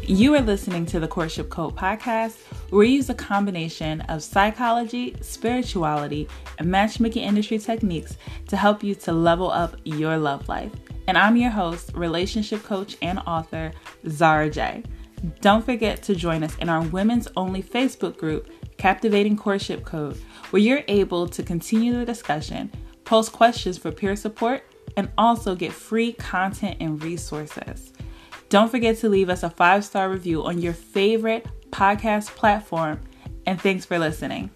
You are listening to the Courtship Code podcast, where we use a combination of psychology, spirituality, and matchmaking industry techniques to help you to level up your love life. And I'm your host, relationship coach and author, Zara J. Don't forget to join us in our women's only Facebook group, Captivating Courtship Code, where you're able to continue the discussion, post questions for peer support, and also get free content and resources. Don't forget to leave us a 5-star review on your favorite podcast platform. And thanks for listening.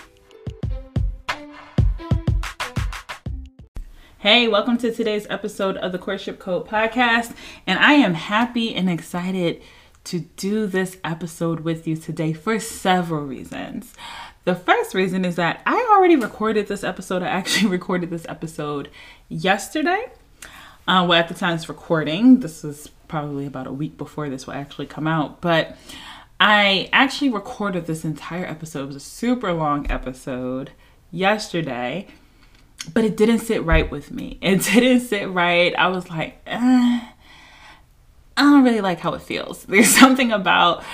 Hey, welcome to today's episode of the Courtship Code podcast. And I am happy and excited to do this episode with you today for several reasons. The first reason is that I already recorded this episode. I actually recorded this episode yesterday. Well, at the time it's recording, this was probably about a week before this will actually come out, but I actually recorded this entire episode. It was a super long episode yesterday, but it didn't sit right with me. It didn't sit right. I was like, I don't really like how it feels. There's something about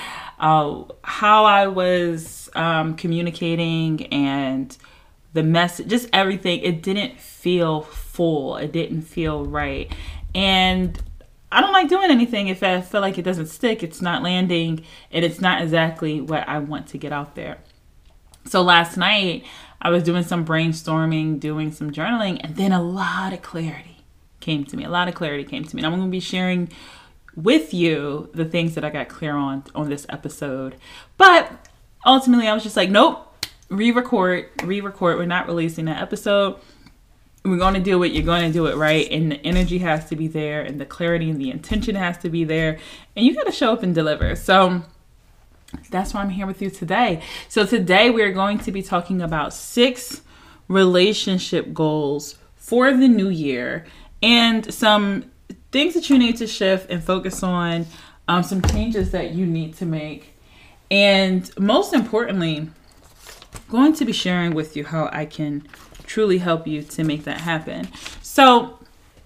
how I was communicating and the message, just everything. It didn't feel full. It didn't feel right. And I don't like doing anything if I feel like it doesn't stick, it's not landing, and it's not exactly what I want to get out there. So last night, I was doing some brainstorming, doing some journaling, and then a lot of clarity came to me. And I'm going to be sharing with you the things that I got clear on this episode. But ultimately, I was just like, nope, re-record. We're not releasing that episode. We're going to do it. You're going to do it right. And the energy has to be there, and the clarity and the intention has to be there. And you got to show up and deliver. So that's why I'm here with you today. So today we're going to be talking about 6 relationship goals for the new year and some things that you need to shift and focus on, some changes that you need to make. And most importantly, going to be sharing with you how I can truly help you to make that happen. So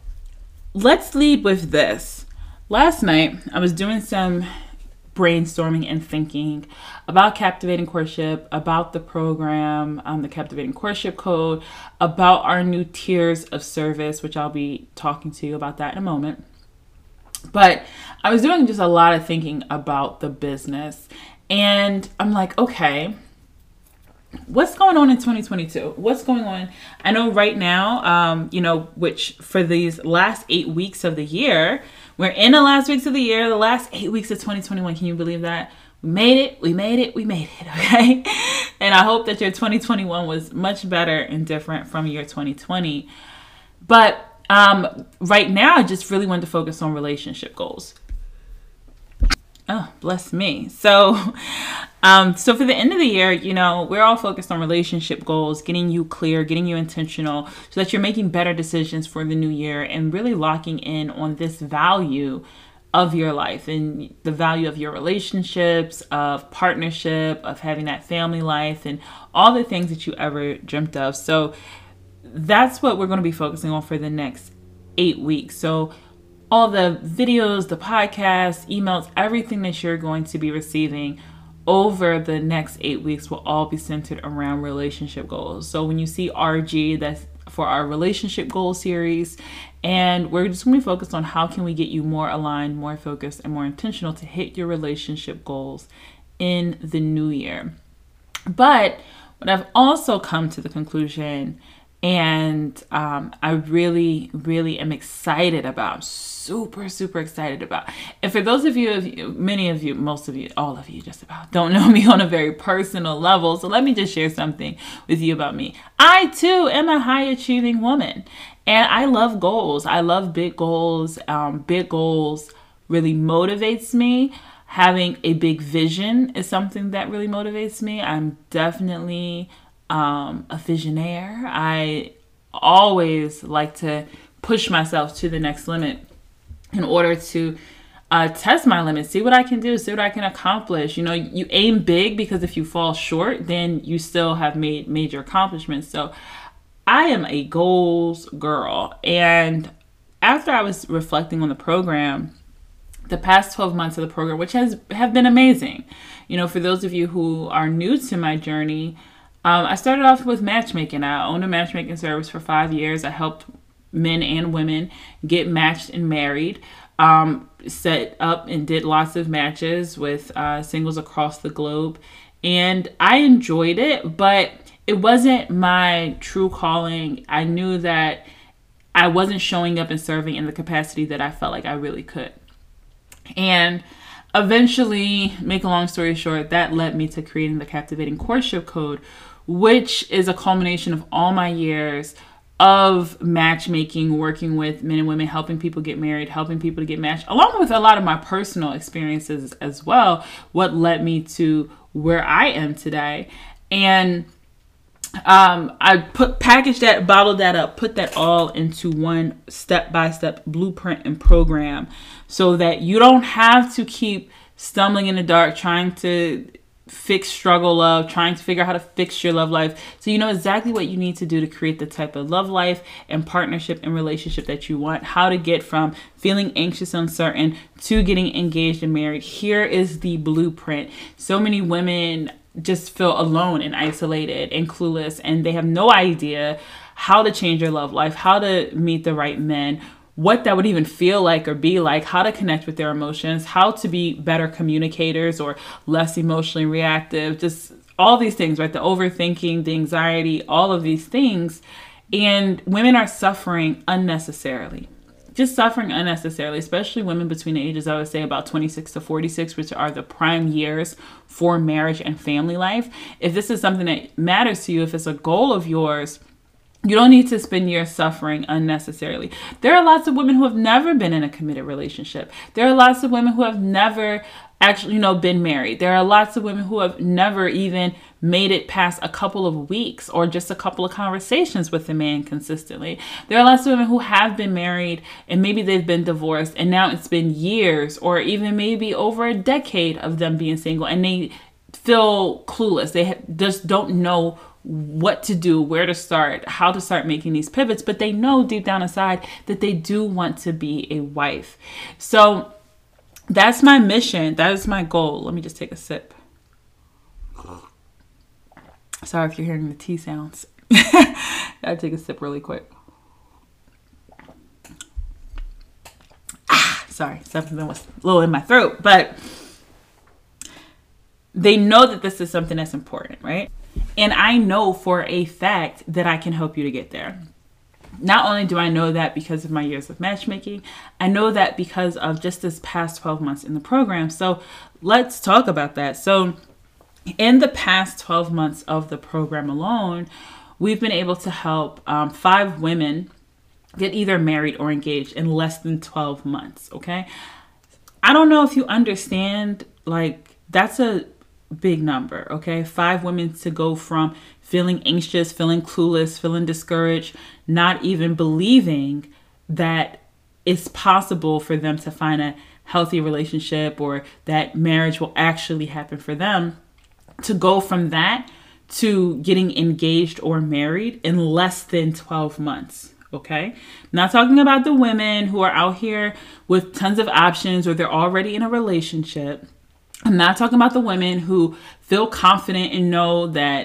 let's lead with this. Last night, I was doing some brainstorming and thinking about Captivating Courtship, about the program, the Captivating Courtship Code, about our new tiers of service, which I'll be talking to you about that in a moment. But I was doing just a lot of thinking about the business, and I'm like, okay, what's going on in 2022? What's going on? I know right now, which for these last 8 weeks of the year, we're in the last weeks of the year, the last 8 weeks of 2021. Can you believe that? We made it. Okay. And I hope that your 2021 was much better and different from your 2020. But right now, I just really wanted to focus on relationship goals. Oh, bless me. So for the end of the year, we're all focused on relationship goals, getting you clear, getting you intentional so that you're making better decisions for the new year and really locking in on this value of your life and the value of your relationships, of partnership, of having that family life and all the things that you ever dreamt of. So that's what we're going to be focusing on for the next 8 weeks. So all the videos, the podcasts, emails, everything that you're going to be receiving over the next 8 weeks will all be centered around relationship goals. So when you see RG, that's for our relationship goal series. And we're just going to be focused on how can we get you more aligned, more focused, and more intentional to hit your relationship goals in the new year. But what I've also come to the conclusion, and I really, really am excited about, super excited about. And for those of you, many of you, most of you, all of you just about don't know me on a very personal level. So let me just share something with you about me. I too am a high achieving woman, and I love goals. I love big goals. Big goals really motivates me. Having a big vision is something that really motivates me. I'm definitely a visionaire. I always like to push myself to the next limit in order to test my limits, see what I can do, see what I can accomplish. You aim big because if you fall short, then you still have made major accomplishments. So I am a goals girl. And after I was reflecting on the program, the past 12 months of the program, which have been amazing. You know, for those of you who are new to my journey, I started off with matchmaking. I owned a matchmaking service for 5 years. I helped men and women get matched and married, set up and did lots of matches with singles across the globe. And I enjoyed it, but it wasn't my true calling. I knew that I wasn't showing up and serving in the capacity that I felt like I really could. And eventually, make a long story short, that led me to creating the Captivating Courtship Code, which is a culmination of all my years of matchmaking, working with men and women, helping people get married, helping people to get matched, along with a lot of my personal experiences as well, what led me to where I am today. And I packaged that, bottled that up, put that all into one step-by-step blueprint and program so that you don't have to keep stumbling in the dark, trying to fix struggle love, trying to figure out how to fix your love life. So you know exactly what you need to do to create the type of love life and partnership and relationship that you want, how to get from feeling anxious, uncertain to getting engaged and married. Here is the blueprint. So many women just feel alone and isolated and clueless, and they have no idea how to change their love life, how to meet the right men, what that would even feel like or be like, how to connect with their emotions, how to be better communicators or less emotionally reactive, just all these things, right? The overthinking, the anxiety, all of these things. And women are suffering unnecessarily. Just suffering unnecessarily, especially women between the ages, I would say about 26 to 46, which are the prime years for marriage and family life. If this is something that matters to you, if it's a goal of yours, you don't need to spend years suffering unnecessarily. There are lots of women who have never been in a committed relationship. There are lots of women who have never actually, been married. There are lots of women who have never even made it past a couple of weeks or just a couple of conversations with a man consistently. There are lots of women who have been married and maybe they've been divorced and now it's been years or even maybe over a decade of them being single and they feel clueless. They just don't know what to do, where to start, how to start making these pivots, but they know deep down inside that they do want to be a wife. So that's my mission. That is my goal. Let me just take a sip. Sorry if you're hearing the tea sounds. Gotta take a sip really quick. Sorry, something was a little in my throat, but they know that this is something that's important, right? And I know for a fact that I can help you to get there. Not only do I know that because of my years of matchmaking, I know that because of just this past 12 months in the program. So let's talk about that. So in the past 12 months of the program alone, we've been able to help 5 women get either married or engaged in less than 12 months. Okay. I don't know if you understand, like, that's a big number. Okay. 5 women to go from feeling anxious, feeling clueless, feeling discouraged, not even believing that it's possible for them to find a healthy relationship or that marriage will actually happen for them, to go from that to getting engaged or married in less than 12 months. Okay. I'm not talking about the women who are out here with tons of options or they're already in a relationship. I'm not talking about the women who feel confident and know that,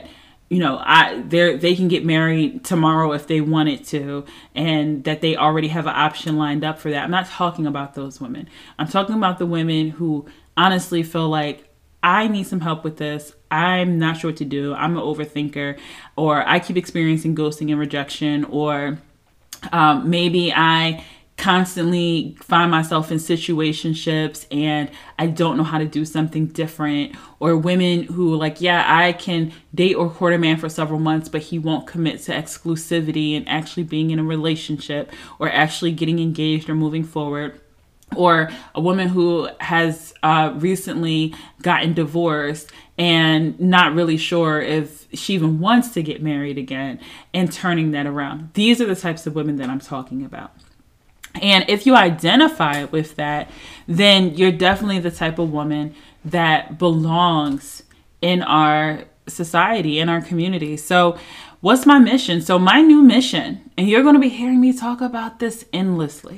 they can get married tomorrow if they wanted to, and that they already have an option lined up for that. I'm not talking about those women. I'm talking about the women who honestly feel like, I need some help with this. I'm not sure what to do. I'm an overthinker, or I keep experiencing ghosting and rejection, or maybe I constantly find myself in situationships and I don't know how to do something different. Or women who like, yeah, I can date or court a man for several months, but he won't commit to exclusivity and actually being in a relationship or actually getting engaged or moving forward. Or a woman who has recently gotten divorced and not really sure if she even wants to get married again and turning that around. These are the types of women that I'm talking about. And if you identify with that, then you're definitely the type of woman that belongs in our society, in our community. So what's my mission? So my new mission, and you're going to be hearing me talk about this endlessly.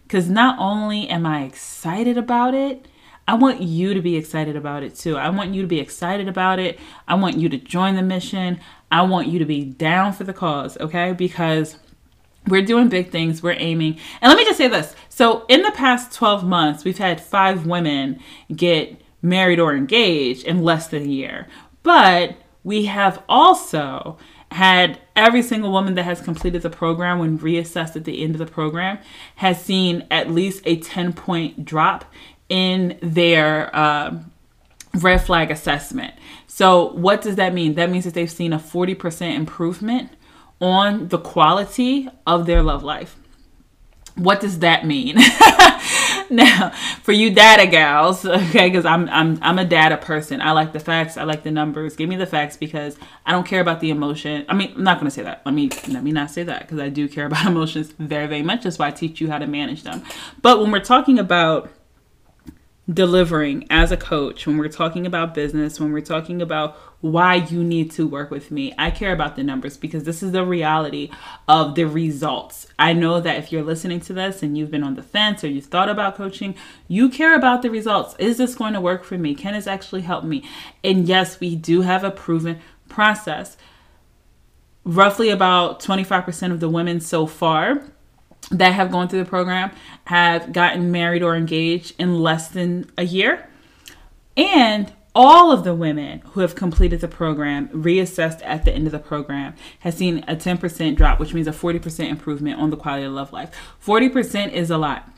Because not only am I excited about it, I want you to be excited about it too. I want you to be excited about it. I want you to join the mission. I want you to be down for the cause, okay? Because we're doing big things. We're aiming. And let me just say this. So in the past 12 months, we've had 5 women get married or engaged in less than a year. But we have also had every single woman that has completed the program, when reassessed at the end of the program, has seen at least a 10-point drop in their red flag assessment. So what does that mean? That means that they've seen a 40% improvement on the quality of their love life. What does that mean? Now, for you data gals, okay, because I'm a data person. I like the facts. I like the numbers. Give me the facts, because I don't care about the emotion. I mean, I'm not going to say that. Let me not say that, because I do care about emotions very, very much. That's why I teach you how to manage them. But when we're talking about delivering as a coach, when we're talking about business, when we're talking about why you need to work with me, I care about the numbers, because this is the reality of the results. I know that if you're listening to this and you've been on the fence or you've thought about coaching, you care about the results. Is this going to work for me? Can this actually help me? And yes, we do have a proven process. Roughly about 25% of the women so far that have gone through the program have gotten married or engaged in less than a year. And all of the women who have completed the program, reassessed at the end of the program, has seen a 10% drop, which means a 40% improvement on the quality of love life. 40% is a lot.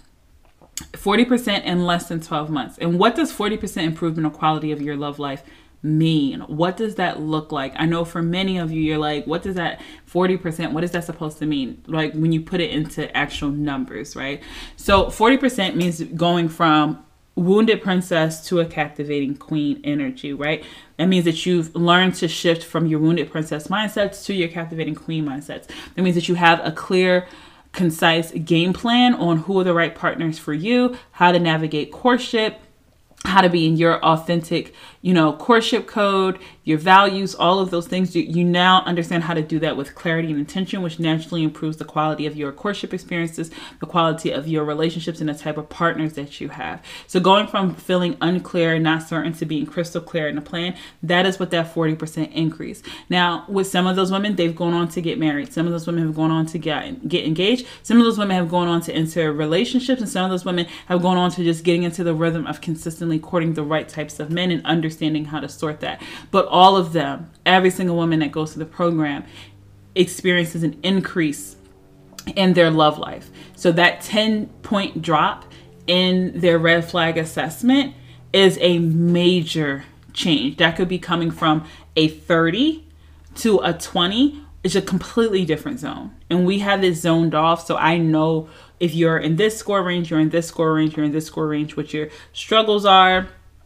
40% in less than 12 months. And what does 40% improvement on quality of your love life mean? What does that look like? I know for many of you, you're like, what does that 40%, what is that supposed to mean? Like when you put it into actual numbers, right? So 40% means going from wounded princess to a captivating queen energy, right? That means that you've learned to shift from your wounded princess mindsets to your captivating queen mindsets. That means that you have a clear, concise game plan on who are the right partners for you, how to navigate courtship, how to be in your authentic, courtship code, your values, all of those things. You now understand how to do that with clarity and intention, which naturally improves the quality of your courtship experiences, the quality of your relationships, and the type of partners that you have. So going from feeling unclear and not certain to being crystal clear in a plan, that is what that 40% increase. Now, with some of those women, they've gone on to get married. Some of those women have gone on to get engaged. Some of those women have gone on to enter relationships, and some of those women have gone on to just getting into the rhythm of consistently courting the right types of men and understanding how to sort that. But all of them, every single woman that goes through the program, experiences an increase in their love life. So that 10-point drop in their red flag assessment is a major change. That could be coming from a 30 to a 20. It's a completely different zone. And we have this zoned off. So I know if you're in this score range, you're in this score range, you're in this score range, what your struggles are,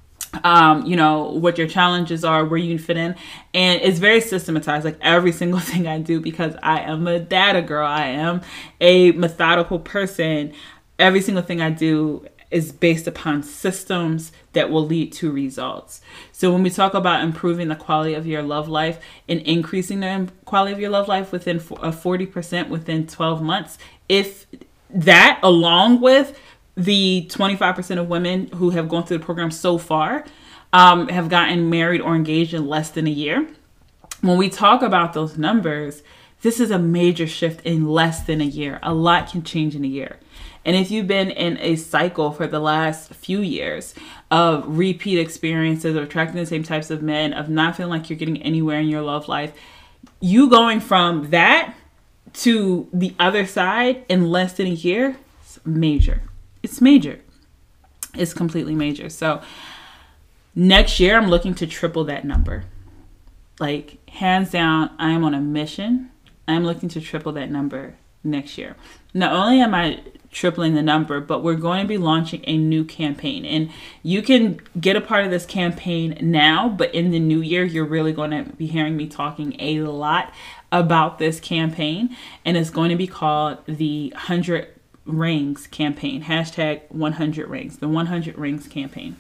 what your challenges are, where you can fit in. And it's very systematized, like every single thing I do, because I am a data girl. I am a methodical person. Every single thing I do is based upon systems that will lead to results. So when we talk about improving the quality of your love life and increasing the quality of your love life within 40% within 12 months, if that, along with the 25% of women who have gone through the program so far, have gotten married or engaged in less than a year. When we talk about those numbers, this is a major shift in less than a year. A lot can change in a year. And if you've been in a cycle for the last few years of repeat experiences of attracting the same types of men, of not feeling like you're getting anywhere in your love life, you going from that to the other side in less than a year, it's major. It's major. It's completely major. So next year, I'm looking to triple that number. Like, hands down, I am on a mission. I'm looking to triple that number next year. Not only am I tripling the number, but we're going to be launching a new campaign. And you can get a part of this campaign now, but in the new year, you're really going to be hearing me talking a lot about this campaign. And it's going to be called the 100 Rings campaign, hashtag 100 Rings, the 100 Rings campaign.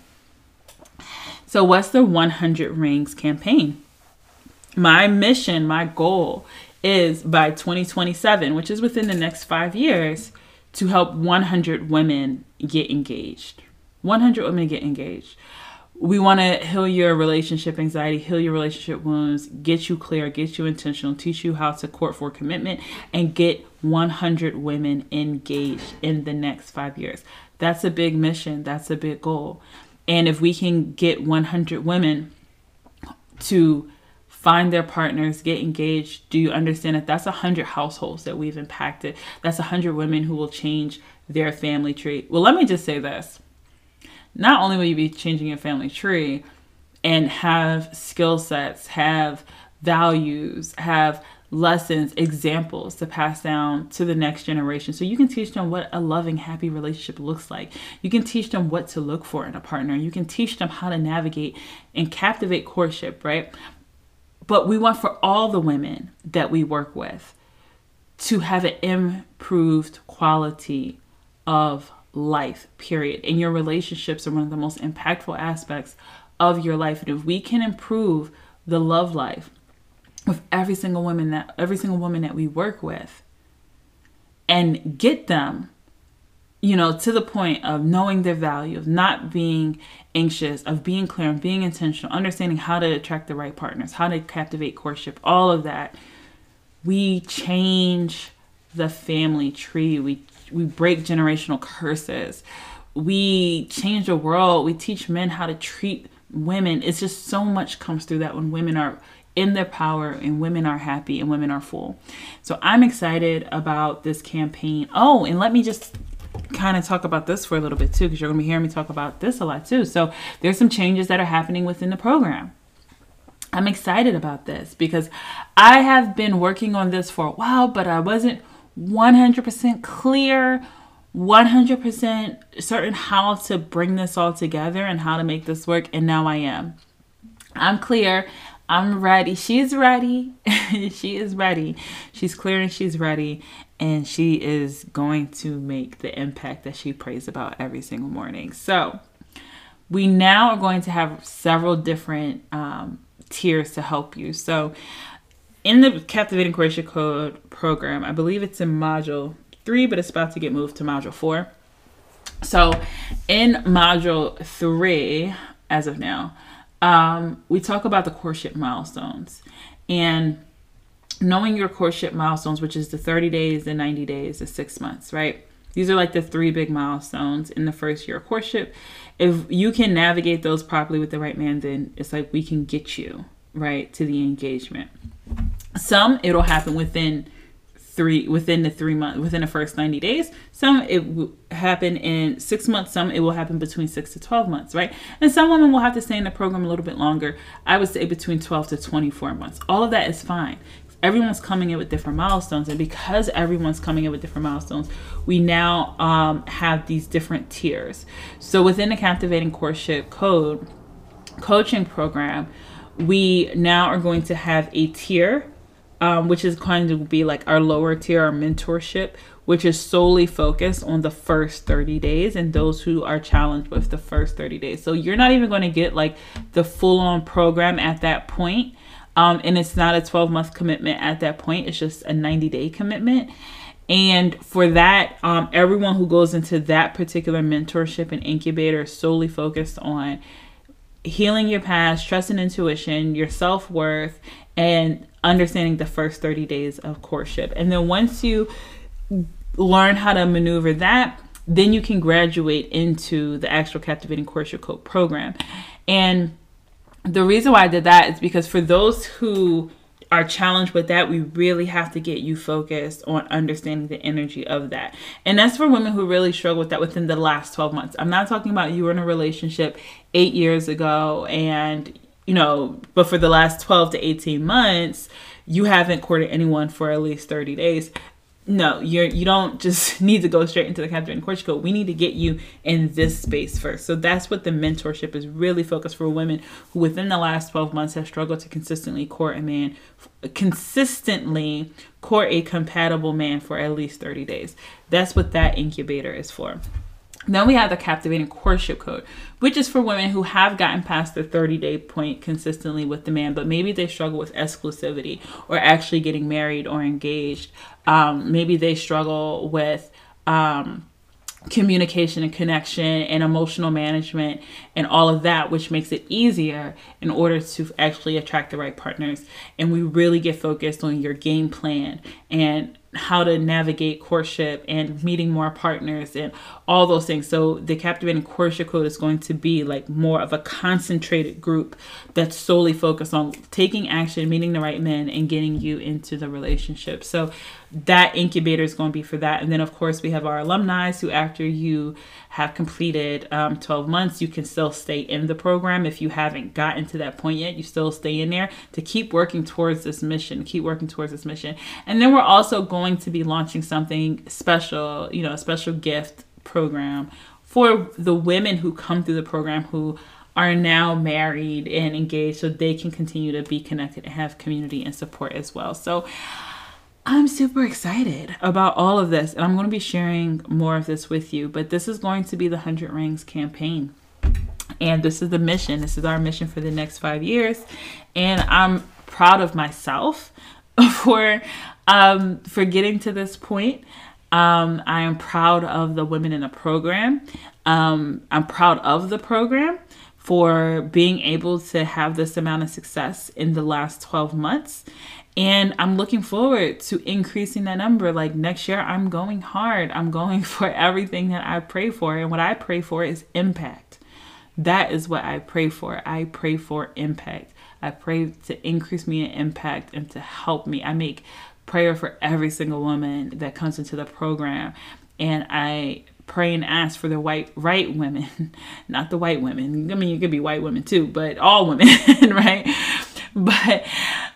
So what's the 100 Rings campaign? My mission, my goal is by 2027, which is within the next 5 years, to help 100 women get engaged. 100 women get engaged. We want to heal your relationship anxiety, heal your relationship wounds, get you clear, get you intentional, teach you how to court for commitment, and get 100 women engaged in the next 5 years. That's a big mission. That's a big goal. And if we can get 100 women to find their partners, get engaged, do you understand that that's 100 households that we've impacted? That's 100 women who will change their family tree. Well, let me just say this. Not only will you be changing your family tree and have skill sets, have values, have lessons, examples to pass down to the next generation. So you can teach them what a loving, happy relationship looks like. You can teach them what to look for in a partner. You can teach them how to navigate and captivate courtship, right? But we want for all the women that we work with to have an improved quality of life, period. And your relationships are one of the most impactful aspects of your life. And if we can improve the love life of every single woman that we work with and get them, to the point of knowing their value, of not being anxious, of being clear, and being intentional, understanding how to attract the right partners, how to captivate courtship, all of that, we change the family tree. We break generational curses. We change the world. We teach men how to treat women. It's just so much comes through that when women are in their power and women are happy and women are full. So I'm excited about this campaign. Oh, and let me just kind of talk about this for a little bit too, because you're going to be hearing me talk about this a lot too. So there's some changes that are happening within the program. I'm excited about this because I have been working on this for a while, but I wasn't 100% clear, 100% certain how to bring this all together and how to make this work. And now I am. I'm clear. I'm ready. She's ready. She is ready. She's clear and she's ready. And she is going to make the impact that she prays about every single morning. So we now are going to have several different tiers to help you. So in the Captivating Courtship Code program, I believe it's in module 3, but it's about to get moved to module 4. So in module 3, as of now, we talk about the courtship milestones and knowing your courtship milestones, which is the 30 days, the 90 days, the 6 months, right? These are like the 3 big milestones in the first year of courtship. If you can navigate those properly with the right man, then it's like we can get you right to the engagement. Some it'll happen within the 3 months, within the first 90 days. Some it will happen in 6 months. Some it will happen between 6 to 12 months, right? And some women will have to stay in the program a little bit longer. I would say between 12 to 24 months. All of that is fine. Everyone's coming in with different milestones. And because everyone's coming in with different milestones, we now have these different tiers. So within the Captivating Courtship Code coaching program, we now are going to have a tier, which is going to be like our lower tier, our mentorship, which is solely focused on the first 30 days and those who are challenged with the first 30 days. So you're not even going to get like the full-on program at that point. And it's not a 12-month commitment at that point. It's just a 90-day commitment. And for that, everyone who goes into that particular mentorship and incubator is solely focused on healing your past, trusting intuition, your self-worth, and understanding the first 30 days of courtship. And then once you learn how to maneuver that, then you can graduate into the actual Captivating Courtship Code program. And the reason why I did that is because for those who are challenged with that, we really have to get you focused on understanding the energy of that. And that's for women who really struggle with that within the last 12 months. I'm not talking about you were in a relationship 8 years ago and, but for the last 12 to 18 months, you haven't courted anyone for at least 30 days. No, you don't just need to go straight into the Captivating Courtship Code. We need to get you in this space first. So that's what the mentorship is really focused for women who within the last 12 months have struggled to consistently court a compatible man for at least 30 days. That's what that incubator is for. Then we have the Captivating Courtship Code, which is for women who have gotten past the 30-day point consistently with the man, but maybe they struggle with exclusivity or actually getting married or engaged. Maybe they struggle with communication and connection and emotional management and all of that, which makes it easier in order to actually attract the right partners. And we really get focused on your game plan and how to navigate courtship and meeting more partners and all those things. So the Captivating Courtship Code is going to be like more of a concentrated group that's solely focused on taking action, meeting the right men, and getting you into the relationship. So that incubator is going to be for that. And then, of course, we have our alumni who, after you have completed 12 months, you can still stay in the program. If you haven't gotten to that point yet, you still stay in there to keep working towards this mission, And then we're also going to be launching something special, a special gift program for the women who come through the program who are now married and engaged, so they can continue to be connected and have community and support as well. So I'm super excited about all of this, and I'm going to be sharing more of this with you, but this is going to be the 100 Rings campaign. And this is the mission. This is our mission for the next 5 years. And I'm proud of myself for getting to this point. I am proud of the women in the program. I'm proud of the program for being able to have this amount of success in the last 12 months. And I'm looking forward to increasing that number. Like next year, I'm going hard. I'm going for everything that I pray for. And what I pray for is impact. That is what I pray for. I pray for impact. I pray to increase me in impact and to help me. I make prayer for every single woman that comes into the program. And I pray and ask for the right women, not the white women. I mean, you could be white women too, but all women, right? But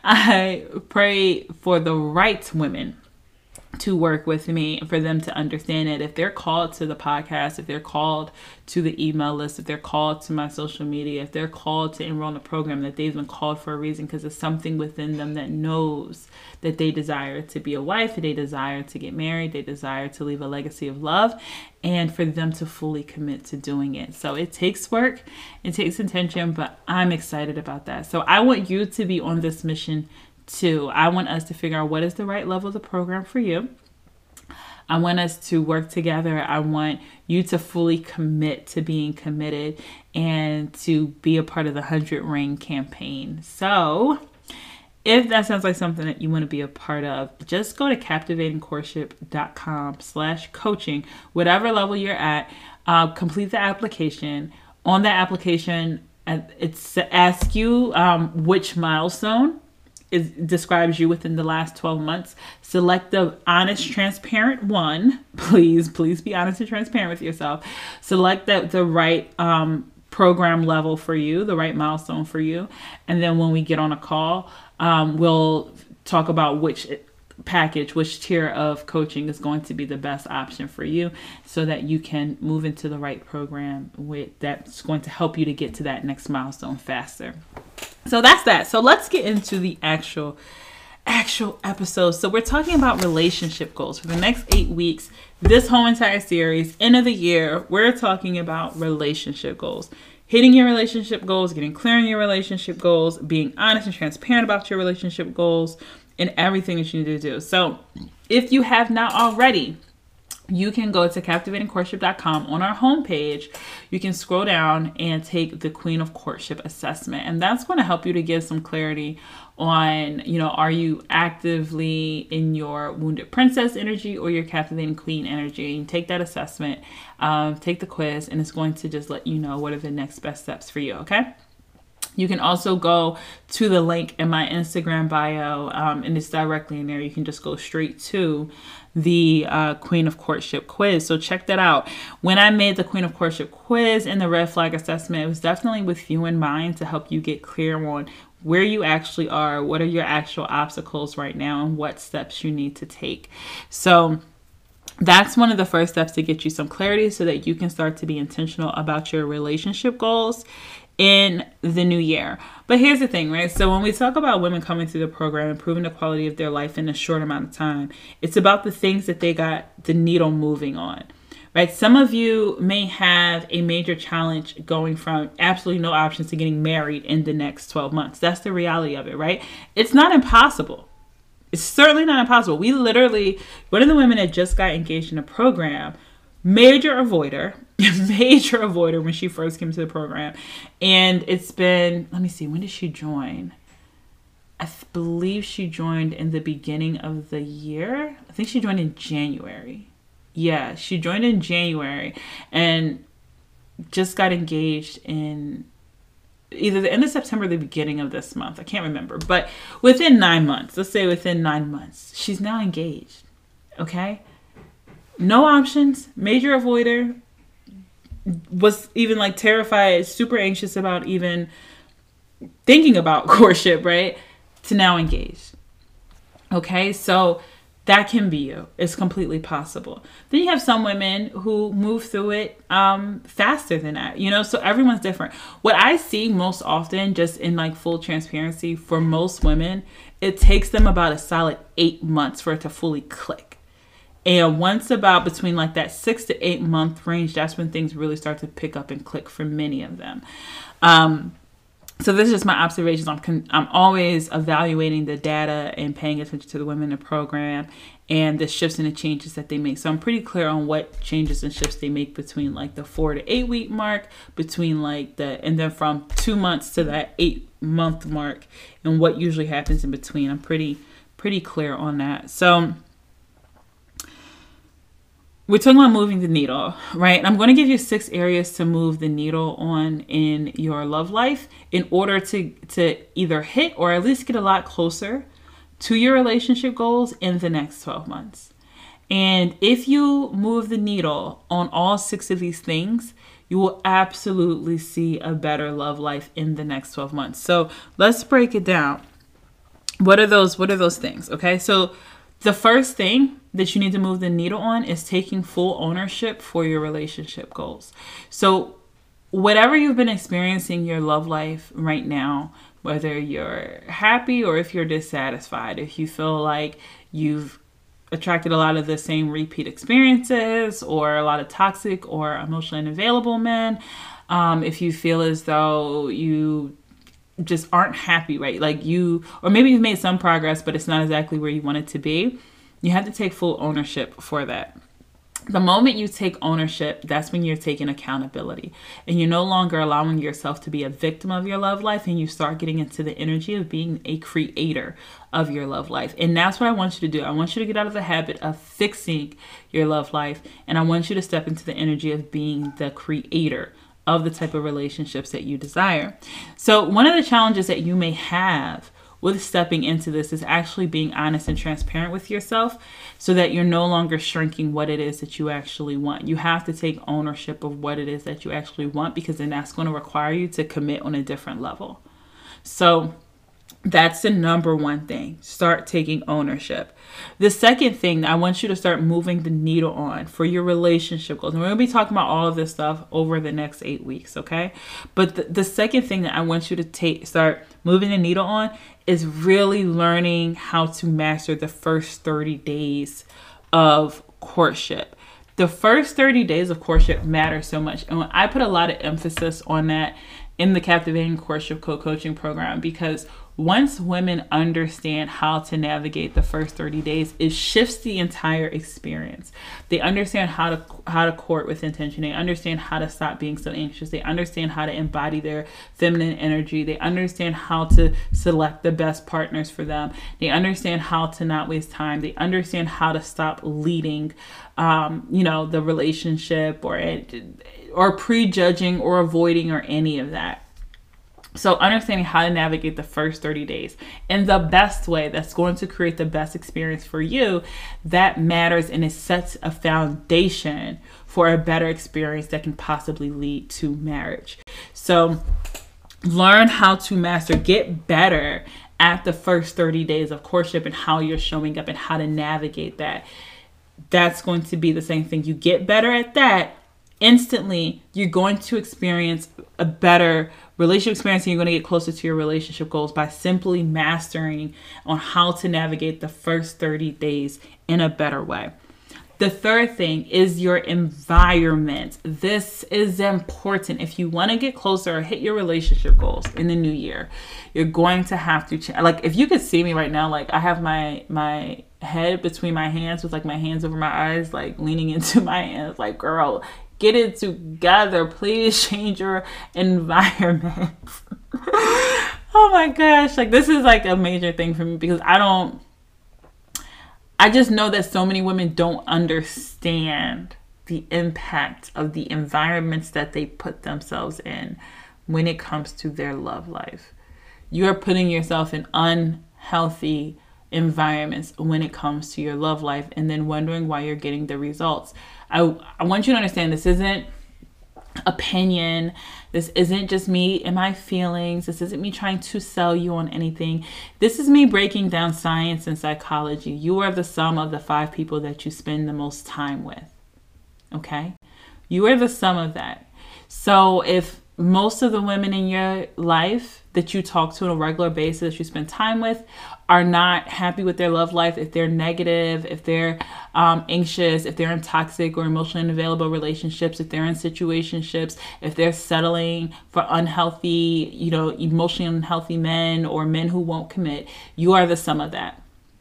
I pray for the right women to work with me, for them to understand that if they're called to the podcast, if they're called to the email list, if they're called to my social media, if they're called to enroll in the program, that they've been called for a reason, because there's something within them that knows that they desire to be a wife, they desire to get married, they desire to leave a legacy of love, and for them to fully commit to doing it. So it takes work, it takes intention, but I'm excited about that. So I want you to be on this mission too. I want us to figure out what is the right level of the program for you. I want us to work together. I want you to fully commit to being committed and to be a part of the 100 Ring campaign. So if that sounds like something that you want to be a part of, just go to captivatingcourtship.com/coaching, whatever level you're at, complete the application. On that application, it's asks you which milestone describes you within the last 12 months. Select the honest, transparent one. Please be honest and transparent with yourself. Select the right program level for you, the right milestone for you. And then when we get on a call, we'll talk about which package, which tier of coaching is going to be the best option for you, so that you can move into the right program that's going to help you to get to that next milestone faster. So that's that. So let's get into the actual episode. So we're talking about relationship goals for the next 8 weeks. This whole entire series, end of the year, we're talking about relationship goals. Hitting your relationship goals, getting clear on your relationship goals, being honest and transparent about your relationship goals, and everything that you need to do. So if you have not already, you can go to captivatingcourtship.com. On our homepage, you can scroll down and take the Queen of Courtship assessment. And that's going to help you to give some clarity on, are you actively in your wounded princess energy or your captivating queen energy? And take that assessment, take the quiz, and it's going to just let you know what are the next best steps for you, okay? You can also go to the link in my Instagram bio, and it's directly in there. You can just go straight to the Queen of Courtship quiz. So check that out. When I made the Queen of Courtship quiz and the red flag assessment, it was definitely with you in mind to help you get clear on where you actually are, what are your actual obstacles right now, and what steps you need to take. So that's one of the first steps to get you some clarity so that you can start to be intentional about your relationship goals in the new year. But here's the thing, right? So when we talk about women coming through the program, improving the quality of their life in a short amount of time, it's about the things that they got the needle moving on, right? Some of you may have a major challenge going from absolutely no options to getting married in the next 12 months. That's the reality of it, right? It's not impossible. It's certainly not impossible. We literally, one of the women that just got engaged in a program, major avoider when she first came to the program. And it's been, let me see, when did she join? I believe she joined in the beginning of the year. I think she joined in January. Yeah, she joined in January and just got engaged in either the end of September or the beginning of this month. I can't remember. But within 9 months, let's say within 9 months, she's now engaged. Okay? No options. Major avoider. Was even like terrified, super anxious about even thinking about courtship, right? To now engaged. Okay? So that can be you. It's completely possible. Then you have some women who move through it faster than that, you know, so everyone's different. What I see most often, just in like full transparency, for most women, it takes them about a solid 8 months for it to fully click. And once about between like that 6 to 8 month range, that's when things really start to pick up and click for many of them. So this is just my observations. I'm always evaluating the data and paying attention to the women in the program and the shifts and the changes that they make. So I'm pretty clear on what changes and shifts they make between like the 4 to 8 week mark, between like and then from 2 months to that 8 month mark, and what usually happens in between. I'm pretty clear on that. So we're talking about moving the needle, right? I'm going to give you 6 areas to move the needle on in your love life in order to either hit or at least get a lot closer to your relationship goals in the next 12 months. And if you move the needle on all 6 of these things, you will absolutely see a better love life in the next 12 months. So let's break it down. What are those things? Okay, so the first thing that you need to move the needle on is taking full ownership for your relationship goals. So whatever you've been experiencing in your love life right now, whether you're happy or if you're dissatisfied, if you feel like you've attracted a lot of the same repeat experiences or a lot of toxic or emotionally unavailable men, if you feel as though you just aren't happy, right? Like or maybe you've made some progress, but it's not exactly where you want it to be. You have to take full ownership for that. The moment you take ownership, that's when you're taking accountability and you're no longer allowing yourself to be a victim of your love life, and you start getting into the energy of being a creator of your love life. And that's what I want you to do. I want you to get out of the habit of fixing your love life, and I want you to step into the energy of being the creator of the type of relationships that you desire. So one of the challenges that you may have with stepping into this is actually being honest and transparent with yourself so that you're no longer shrinking what it is that you actually want. You have to take ownership of what it is that you actually want, because then that's going to require you to commit on a different level. So that's the number one thing. Start taking ownership. The second thing I want you to start moving the needle on for your relationship goals. And we're going to be talking about all of this stuff over the next 8 weeks, okay? But the second thing that I want you to start moving the needle on is really learning how to master the first 30 days of courtship. The first 30 days of courtship matter so much. And I put a lot of emphasis on that in the Captivating Courtship Co-Coaching Program, because once women understand how to navigate the first 30 days, it shifts the entire experience. They understand how to court with intention. They understand how to stop being so anxious. They understand how to embody their feminine energy. They understand how to select the best partners for them. They understand how to not waste time. They understand how to stop leading, the relationship or prejudging or avoiding or any of that. So understanding how to navigate the first 30 days in the best way that's going to create the best experience for you, that matters, and it sets a foundation for a better experience that can possibly lead to marriage. So learn how to get better at the first 30 days of courtship and how you're showing up and how to navigate that. That's going to be the same thing. You get better at that, instantly you're going to experience a better relationship experience, and you're going to get closer to your relationship goals by simply mastering on how to navigate the first 30 days in a better way. The third thing is your environment. This is important. If you want to get closer or hit your relationship goals in the new year, you're going to have to change. Like, if you could see me right now, like I have my head between my hands with like my hands over my eyes, like leaning into my hands, like, girl, get it together. Please change your environment. Oh my gosh. Like, this is like a major thing for me because I just know that so many women don't understand the impact of the environments that they put themselves in when it comes to their love life. You are putting yourself in unhealthy environments when it comes to your love life and then wondering why you're getting the results. I want you to understand this isn't opinion. This isn't just me and my feelings. This isn't me trying to sell you on anything. This is me breaking down science and psychology. You are the sum of the 5 people that you spend the most time with. Okay? You are the sum of that. So if most of the women in your life that you talk to on a regular basis, that you spend time with, are not happy with their love life, if they're negative, if they're anxious, if they're in toxic or emotionally unavailable relationships, if they're in situationships, if they're settling for unhealthy, emotionally unhealthy men or men who won't commit, you are the sum of that.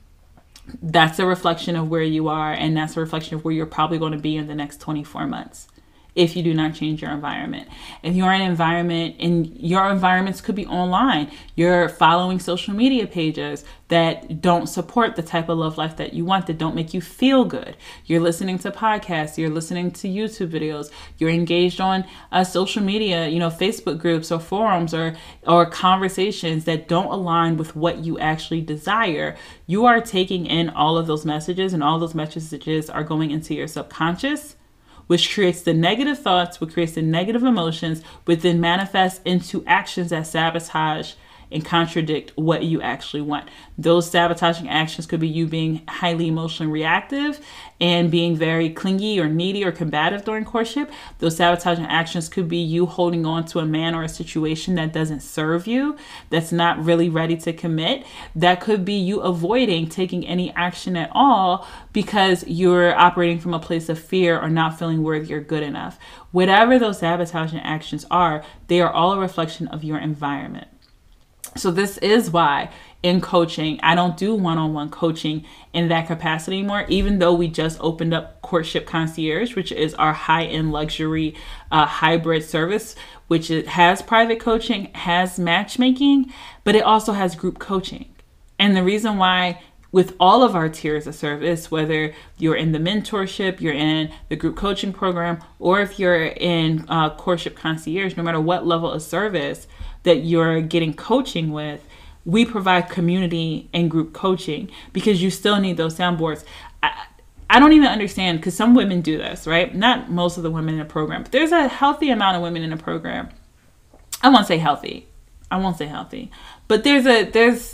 That's a reflection of where you are, and that's a reflection of where you're probably going to be in the next 24 months. If you do not change your environment. If you're in an environment, and your environments could be online, you're following social media pages that don't support the type of love life that you want, that don't make you feel good. You're listening to podcasts, you're listening to YouTube videos, you're engaged on social media, Facebook groups or forums or conversations that don't align with what you actually desire. You are taking in all of those messages, and all those messages are going into your subconscious, which creates the negative thoughts, which creates the negative emotions, which then manifest into actions that sabotage and contradict what you actually want. Those sabotaging actions could be you being highly emotionally reactive and being very clingy or needy or combative during courtship. Those sabotaging actions could be you holding on to a man or a situation that doesn't serve you, that's not really ready to commit. That could be you avoiding taking any action at all because you're operating from a place of fear or not feeling worthy or good enough. Whatever those sabotaging actions are, they are all a reflection of your environment. So this is why in coaching, I don't do one-on-one coaching in that capacity anymore, even though we just opened up Courtship Concierge, which is our high-end luxury hybrid service, which has private coaching, has matchmaking, but it also has group coaching. And the reason why with all of our tiers of service, whether you're in the mentorship, you're in the group coaching program, or if you're in Courtship Concierge, no matter what level of service that you're getting coaching with, we provide community and group coaching because you still need those soundboards. I don't even understand, because some women do this, right? Not most of the women in the program, but there's a healthy amount of women in the program. I won't say healthy, but there's a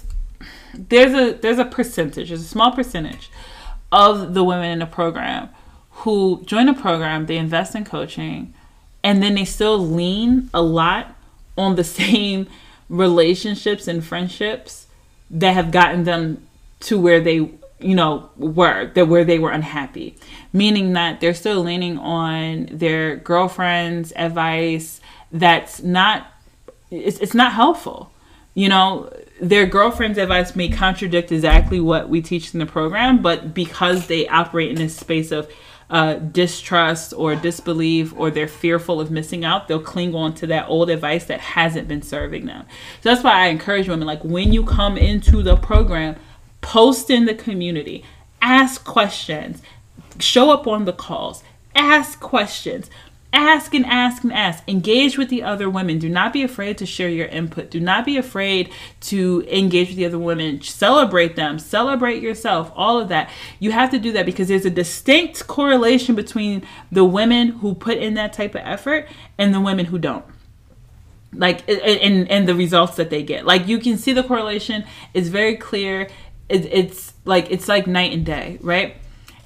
percentage, there's a small percentage of the women in the program who join the program, they invest in coaching, and then they still lean a lot on the same relationships and friendships that have gotten them to where they where they were unhappy, meaning that they're still leaning on their girlfriend's advice that's not, it's not helpful. Their girlfriend's advice may contradict exactly what we teach in the program, but because they operate in this space of distrust or disbelief, or they're fearful of missing out, they'll cling on to that old advice that hasn't been serving them. So that's why I encourage women, like, when you come into the program, post in the community, ask questions, show up on the calls, ask questions, ask and ask and ask, engage with the other women. Do not be afraid to share your input. Do not be afraid to engage with the other women. Celebrate them, celebrate yourself, all of that. You have to do that because there's a distinct correlation between the women who put in that type of effort and the women who don't. Like, and the results that they get. Like, you can see the correlation. It's very clear. It's like night and day, right?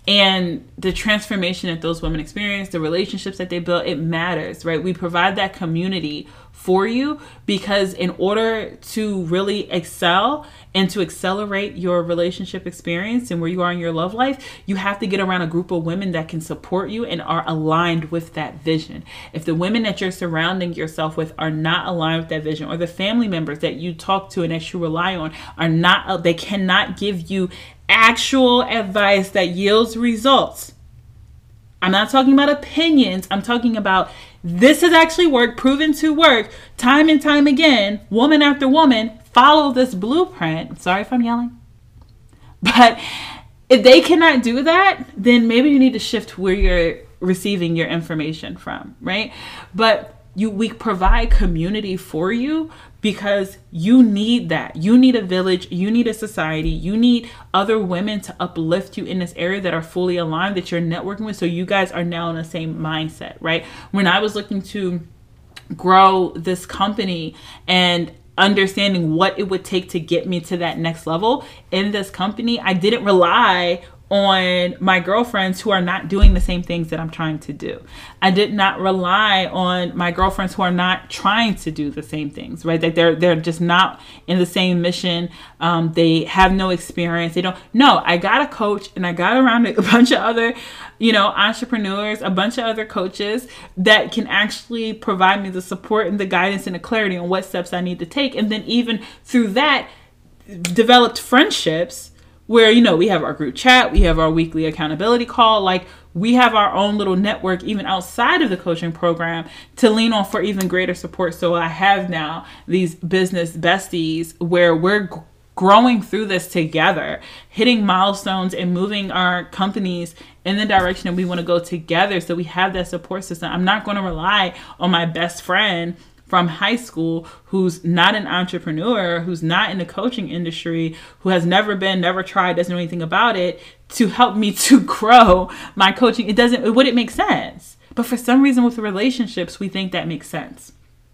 And the transformation that those women experience, the relationships that they build, it matters, right? We provide that community for you because in order to really excel and to accelerate your relationship experience and where you are in your love life, you have to get around a group of women that can support you and are aligned with that vision. If the women that you're surrounding yourself with are not aligned with that vision, or the family members that you talk to and that you rely on are not, they cannot give you actual advice that yields results. I'm not talking about opinions. I'm talking about this has actually worked, proven to work time and time again. Woman after woman, follow this blueprint. Sorry if I'm yelling. But if they cannot do that, then maybe you need to shift where you're receiving your information from, right? But we provide community for you because you need that. You need a village. You need a society. You need other women to uplift you in this area that are fully aligned, that you're networking with. So you guys are now in the same mindset, right? When I was looking to grow this company and understanding what it would take to get me to that next level in this company, I didn't rely on my girlfriends who are not doing the same things that I'm trying to do. I did not rely on my girlfriends who are not trying to do the same things, right? That they're just not in the same mission. They have no experience. They don't. No, I got a coach and I got around a bunch of other, entrepreneurs, a bunch of other coaches that can actually provide me the support and the guidance and the clarity on what steps I need to take. And then even through that, developed friendships where, we have our group chat, we have our weekly accountability call, like we have our own little network even outside of the coaching program to lean on for even greater support. So I have now these business besties where we're growing through this together, hitting milestones and moving our companies in the direction that we want to go together. So we have that support system. I'm not going to rely on my best friend from high school who's not an entrepreneur, who's not in the coaching industry, who has never tried, doesn't know anything about it, to help me to grow my coaching. It wouldn't make sense. But for some reason with relationships, we think that makes sense.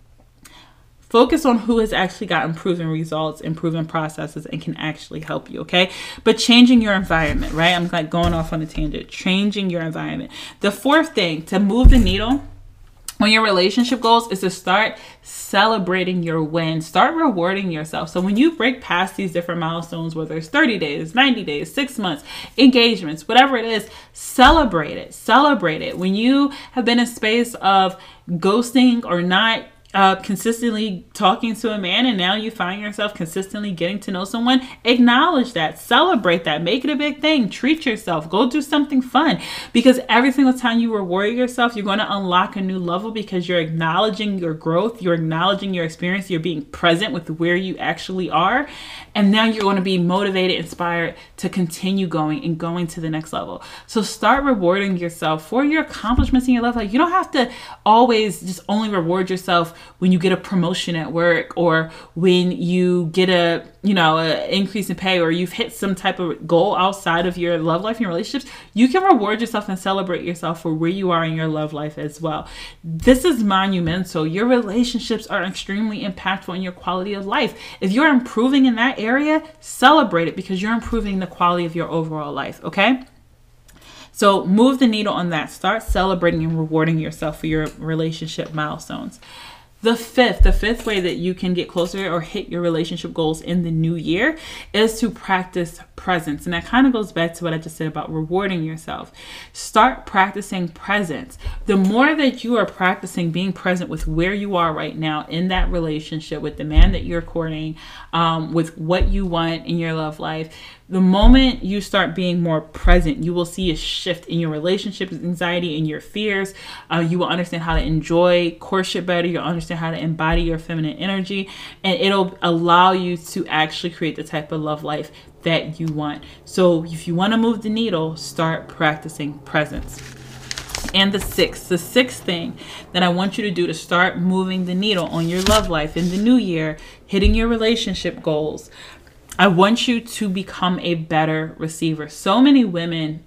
Focus on who has actually gotten proven results and proven processes and can actually help you, okay? But changing your environment, right? I'm like going off on a tangent. Changing your environment. The fourth thing to move the needle on your relationship goals is to start celebrating your wins. Start rewarding yourself. So when you break past these different milestones, whether it's 30 days, 90 days, 6 months, engagements, whatever it is, celebrate it. Celebrate it. When you have been in a space of ghosting or not consistently talking to a man, and now you find yourself consistently getting to know someone, acknowledge that, celebrate that, make it a big thing, treat yourself, go do something fun, because every single time you reward yourself, you're going to unlock a new level because you're acknowledging your growth, you're acknowledging your experience, you're being present with where you actually are, and now you're going to be motivated, inspired to continue going and going to the next level. So start rewarding yourself for your accomplishments in your life. Like, you don't have to always just only reward yourself when you get a promotion at work, or when you get a increase in pay, or you've hit some type of goal outside of your love life and your relationships. You can reward yourself and celebrate yourself for where you are in your love life as well. This is monumental. Your relationships are extremely impactful in your quality of life. If you're improving in that area, celebrate it because you're improving the quality of your overall life, okay? So move the needle on that. Start celebrating and rewarding yourself for your relationship milestones. The fifth way that you can get closer or hit your relationship goals in the new year is to practice presence. And that kind of goes back to what I just said about rewarding yourself. Start practicing presence. The more that you are practicing being present with where you are right now in that relationship, with the man that you're courting, with what you want in your love life, the moment you start being more present, you will see a shift in your relationship anxiety and your fears. You will understand how to enjoy courtship better. You'll understand how to embody your feminine energy, and it'll allow you to actually create the type of love life that you want. So if you want to move the needle, start practicing presence. And the sixth thing that I want you to do to start moving the needle on your love life in the new year, hitting your relationship goals, I want you to become a better receiver. So many women,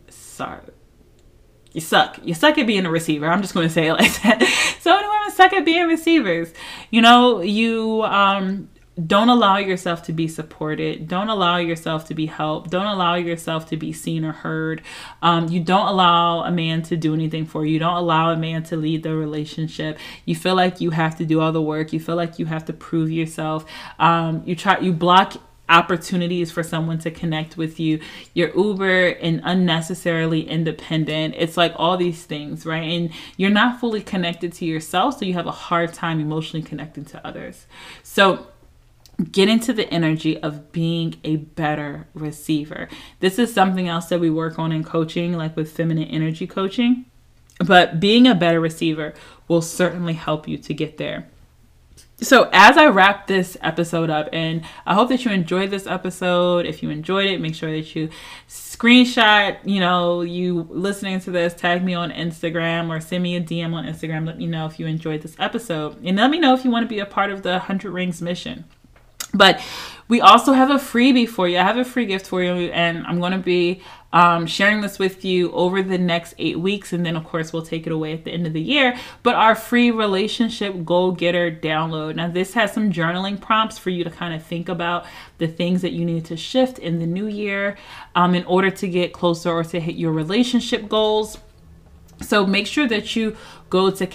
you suck at being a receiver. I'm just going to say it like that. So many women suck at being receivers. You don't allow yourself to be supported. Don't allow yourself to be helped. Don't allow yourself to be seen or heard. You don't allow a man to do anything for you. You don't allow a man to lead the relationship. You feel like you have to do all the work. You feel like you have to prove yourself. You block opportunities for someone to connect with you. You're uber and unnecessarily independent. It's like all these things, right? And you're not fully connected to yourself, so you have a hard time emotionally connecting to others. So get into the energy of being a better receiver. This is something else that we work on in coaching, like with feminine energy coaching. But being a better receiver will certainly help you to get there. So as I wrap this episode up, and I hope that you enjoyed this episode. If you enjoyed it, make sure that you screenshot, you listening to this, tag me on Instagram or send me a DM on Instagram. Let me know if you enjoyed this episode. And let me know if you want to be a part of the 100 Rings mission. But we also have a freebie for you. I have a free gift for you, and I'm going to be sharing this with you over the next 8 weeks. And then, of course, we'll take it away at the end of the year. But our free relationship goal getter download. Now, this has some journaling prompts for you to kind of think about the things that you need to shift in the new year in order to get closer or to hit your relationship goals. So make sure that you go to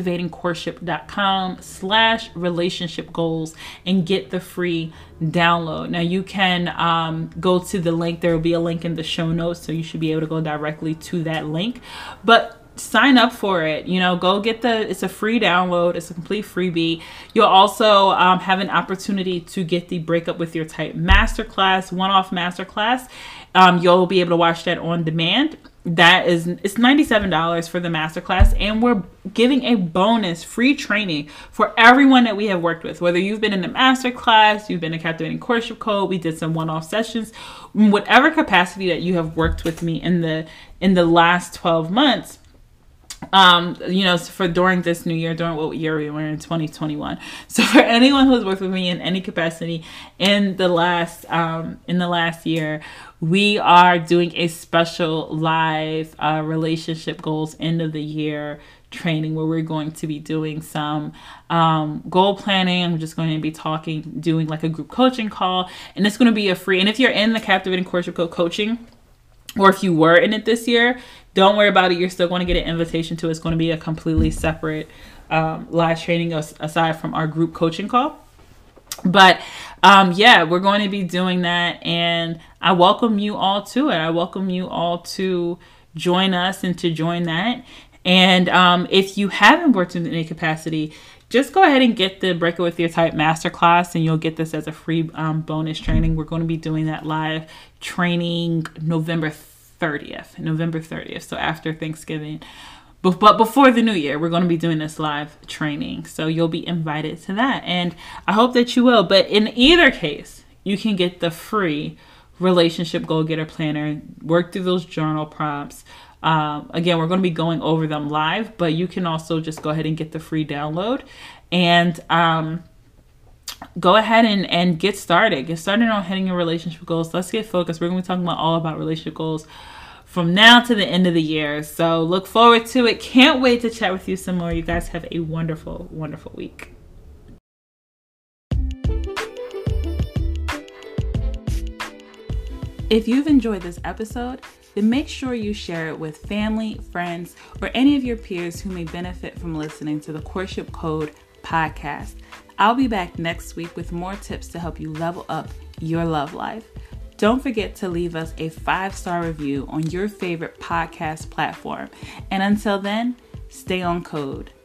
captivatingcourtship.com/relationship goals and get the free download. Now you can go to the link. There will be a link in the show notes, so you should be able to go directly to that link. But sign up for it. Go get it's a free download. It's a complete freebie. You'll also have an opportunity to get the Break Up With Your Type masterclass, one-off masterclass. You'll be able to watch that on demand. It's $97 for the masterclass, and we're giving a bonus free training for everyone that we have worked with. Whether you've been in the masterclass, you've been in Captivating Courtship Code, we did some one-off sessions, whatever capacity that you have worked with me in the last 12 months. For during this new year, during what year we were in 2021. So for anyone who's worked with me in any capacity in the last year, we are doing a special live relationship goals end of the year training where we're going to be doing some goal planning. I'm just going to be doing like a group coaching call, and it's going to be a free. And if you're in the Captivating Courtship Code coaching, or if you were in it this year, don't worry about it. You're still going to get an invitation to it. It's going to be a completely separate live training aside from our group coaching call. But we're going to be doing that, and I welcome you all to it. I welcome you all to join us and to join that. And if you haven't worked in any capacity, just go ahead and get the Break It With Your Type masterclass, and you'll get this as a free bonus training. We're going to be doing that live training November 30th. So after Thanksgiving, but before the new year, we're going to be doing this live training. So you'll be invited to that, and I hope that you will. But in either case, you can get the free relationship goal getter planner, work through those journal prompts. Again, we're going to be going over them live, but you can also just go ahead and get the free download and go ahead and get started. Get started on hitting your relationship goals. Let's get focused. We're going to be talking all about relationship goals from now to the end of the year. So look forward to it. Can't wait to chat with you some more. You guys have a wonderful, wonderful week. If you've enjoyed this episode, then make sure you share it with family, friends, or any of your peers who may benefit from listening to the Courtship Code podcast. I'll be back next week with more tips to help you level up your love life. Don't forget to leave us a 5-star review on your favorite podcast platform. And until then, stay on code.